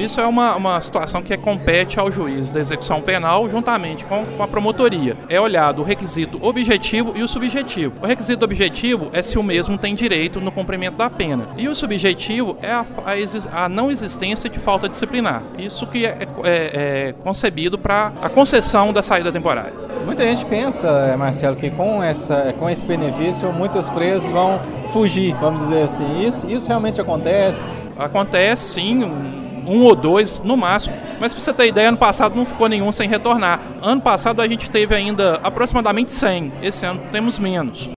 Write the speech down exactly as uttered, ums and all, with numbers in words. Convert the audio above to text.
Isso é uma, uma situação que compete ao juiz da execução penal juntamente com, com a promotoria. É olhado o requisito objetivo e o subjetivo. O requisito objetivo é se o mesmo tem direito no cumprimento da pena. E o subjetivo é a, a, a não existência de falta disciplinar. Isso que é, é, é concebido para a concessão da saída temporária. Muita gente pensa, Marcelo, que com, essa, com esse benefício muitos presos vão fugir, vamos dizer assim. Isso, isso realmente acontece? Acontece sim, um, um ou dois no máximo. Mas para você ter ideia, ano passado não ficou nenhum sem retornar. Ano passado a gente teve ainda aproximadamente cem. Esse ano temos menos.